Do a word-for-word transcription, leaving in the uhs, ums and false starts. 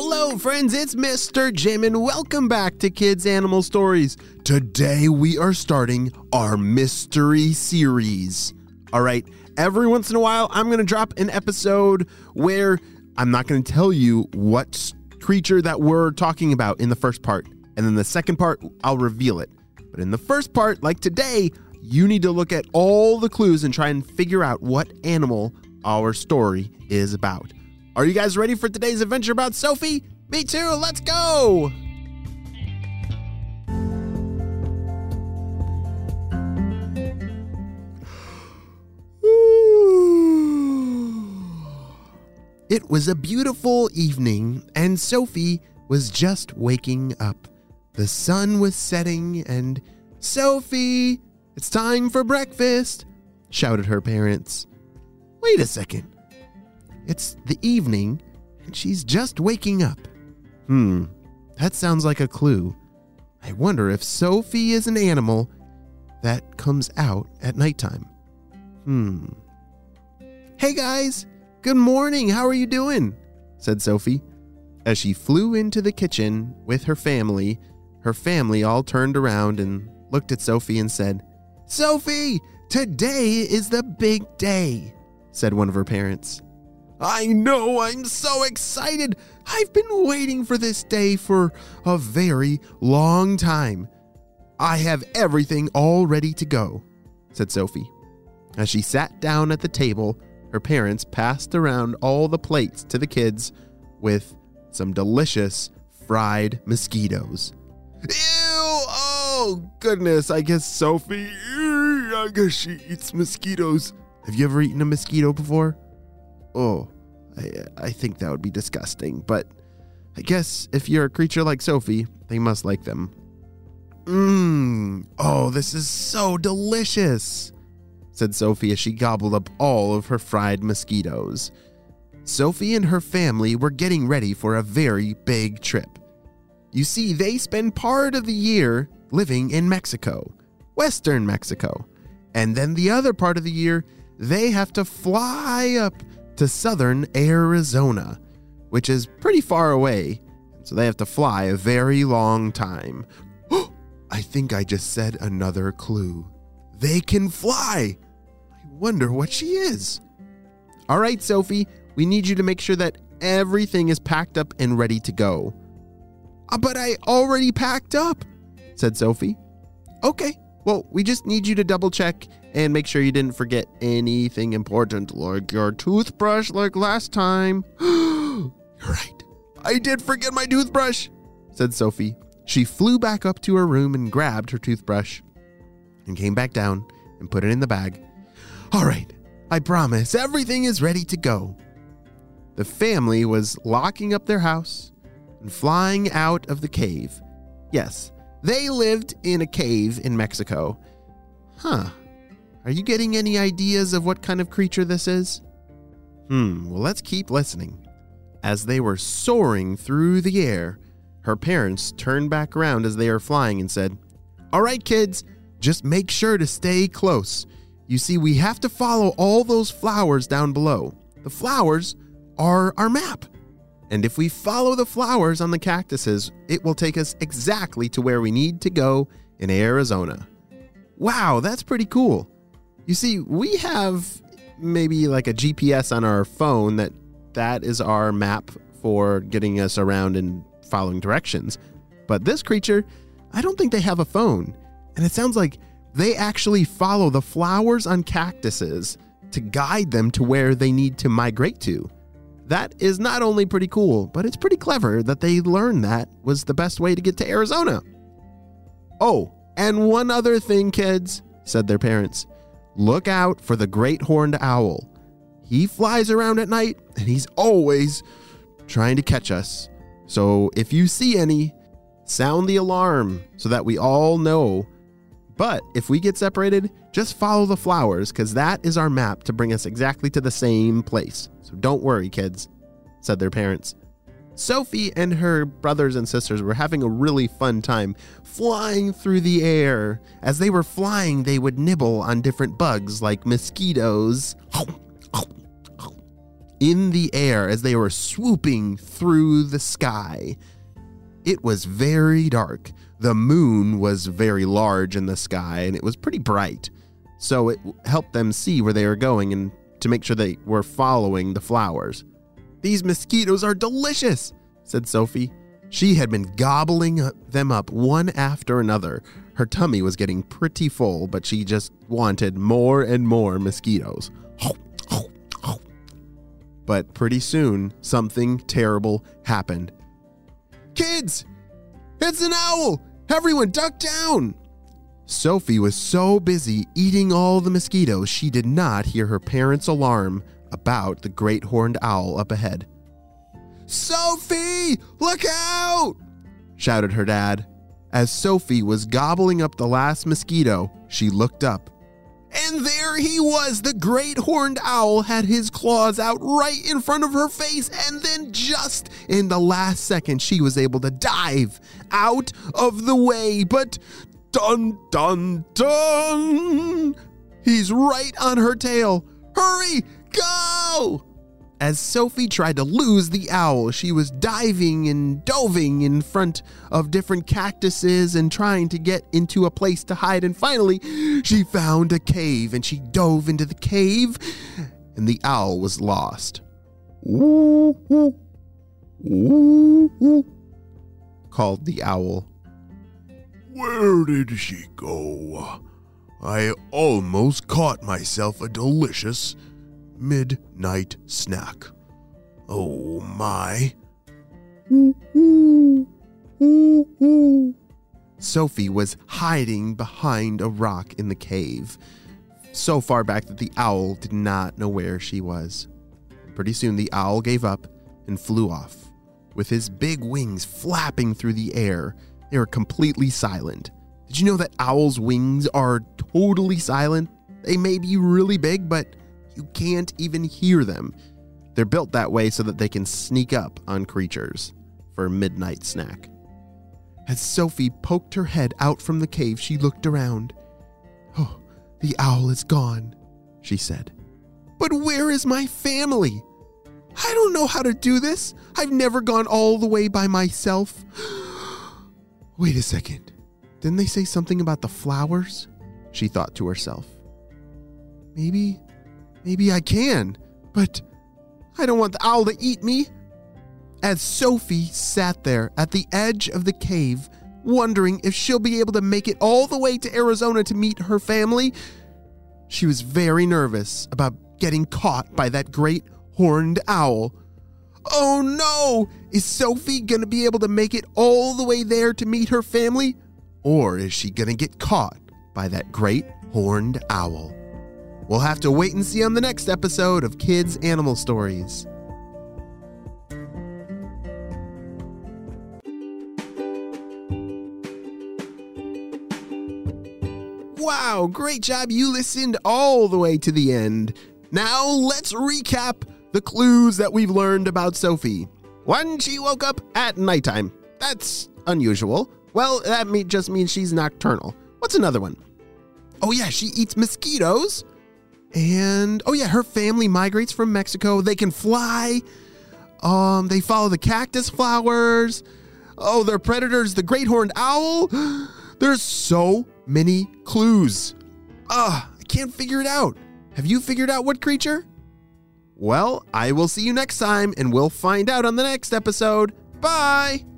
Hello friends, it's Mister Jim and welcome back to Kids Animal Stories. Today we are starting our mystery series. All right, every once in a while I'm going to drop an episode where I'm not going to tell you what creature that we're talking about in the first part. And then the second part, I'll reveal it. But in the first part, like today, you need to look at all the clues and try and figure out what animal our story is about. Are you guys ready for today's adventure about Sophie? Me too, let's go! It was a beautiful evening, and Sophie was just waking up. The sun was setting, and Sophie, it's time for breakfast, shouted her parents. Wait a second. It's the evening, and she's just waking up. Hmm, that sounds like a clue. I wonder if Sophie is an animal that comes out at nighttime. Hmm. Hey guys, good morning, how are you doing? Said Sophie. As she flew into the kitchen with her family, her family all turned around and looked at Sophie and said, Sophie, today is the big day, said one of her parents. I know, I'm so excited. I've been waiting for this day for a very long time. I have everything all ready to go, said Sophie. As she sat down at the table, her parents passed around all the plates to the kids with some delicious fried mosquitoes. Ew! Oh, goodness, I guess Sophie, I guess she eats mosquitoes. Have you ever eaten a mosquito before? Oh, I, I think that would be disgusting, but I guess if you're a creature like Sophie, they must like them. Mmm, oh, this is so delicious, said Sophie as she gobbled up all of her fried mosquitoes. Sophie and her family were getting ready for a very big trip. You see, they spend part of the year living in Mexico, Western Mexico, and then the other part of the year, they have to fly up to southern Arizona, which is pretty far away, so they have to fly a very long time. I think I just said another clue. They can fly! I wonder what she is. All right, Sophie, we need you to make sure that everything is packed up and ready to go. Uh, but I already packed up, said Sophie. Okay, well, we just need you to double check and make sure you didn't forget anything important like your toothbrush like last time. You're right. I did forget my toothbrush, said Sophie. She flew back up to her room and grabbed her toothbrush and came back down and put it in the bag. All right, I promise everything is ready to go. The family was locking up their house and flying out of the cave. Yes, they lived in a cave in Mexico. Huh. Are you getting any ideas of what kind of creature this is? Hmm, well, let's keep listening. As they were soaring through the air, her parents turned back around as they were flying and said, All right, kids, just make sure to stay close. You see, we have to follow all those flowers down below. The flowers are our map. And if we follow the flowers on the cactuses, it will take us exactly to where we need to go in Arizona. Wow, that's pretty cool. You see, we have maybe like a G P S on our phone that that is our map for getting us around and following directions. But this creature, I don't think they have a phone. And it sounds like they actually follow the flowers on cactuses to guide them to where they need to migrate to. That is not only pretty cool, but it's pretty clever that they learned that was the best way to get to Arizona. Oh, and one other thing, kids, said their parents. Look out for the great horned owl. He flies around at night, and he's always trying to catch us. So if you see any, sound the alarm so that we all know. But if we get separated, just follow the flowers, because that is our map to bring us exactly to the same place. So don't worry, kids, said their parents. Sophie and her brothers and sisters were having a really fun time flying through the air. As they were flying, they would nibble on different bugs like mosquitoes. in the air as they were swooping through the sky. It was very dark. The moon was very large in the sky, and it was pretty bright. So it helped them see where they were going and to make sure they were following the flowers. "These mosquitoes are delicious," said Sophie. She had been gobbling them up one after another. Her tummy was getting pretty full, but she just wanted more and more mosquitoes. But pretty soon, something terrible happened. "Kids, it's an owl! Everyone duck down!" Sophie was so busy eating all the mosquitoes, she did not hear her parents' alarm about the great horned owl up ahead. "Sophie, look out!" shouted her dad. As Sophie was gobbling up the last mosquito, she looked up. And there he was. The great horned owl had his claws out right in front of her face, and then just in the last second, she was able to dive out of the way. But dun, dun, dun! He's right on her tail. Hurry, go! As Sophie tried to lose the owl, she was diving and doving in front of different cactuses and trying to get into a place to hide. And finally, she found a cave and she dove into the cave and the owl was lost. "Woo, woo, woo, woo," called the owl. "Where did she go? I almost caught myself a delicious midnight snack. Oh my." Sophie was hiding behind a rock in the cave, so far back that the owl did not know where she was. Pretty soon the owl gave up and flew off. With his big wings flapping through the air, they were completely silent. Did you know that owls' wings are totally silent? They may be really big, but you can't even hear them. They're built that way so that they can sneak up on creatures for a midnight snack. As Sophie poked her head out from the cave, she looked around. "Oh, the owl is gone," she said. "But where is my family? I don't know how to do this. I've never gone all the way by myself." Wait a second. Didn't they say something about the flowers? She thought to herself. Maybe... Maybe I can, but I don't want the owl to eat me. As Sophie sat there at the edge of the cave, wondering if she'll be able to make it all the way to Arizona to meet her family, she was very nervous about getting caught by that great horned owl. Oh no! Is Sophie gonna be able to make it all the way there to meet her family? Or is she gonna get caught by that great horned owl? We'll have to wait and see on the next episode of Kids Animal Stories. Wow, great job. You listened all the way to the end. Now let's recap the clues that we've learned about Sophie. One, she woke up at nighttime. That's unusual. Well, that me- just means she's nocturnal. What's another one? Oh yeah, she eats mosquitoes. And, oh yeah, her family migrates from Mexico. They can fly. Um, they follow the cactus flowers. Oh, their predators, the great horned owl. There's so many clues. Ah, I can't figure it out. Have you figured out what creature? Well, I will see you next time, and we'll find out on the next episode. Bye!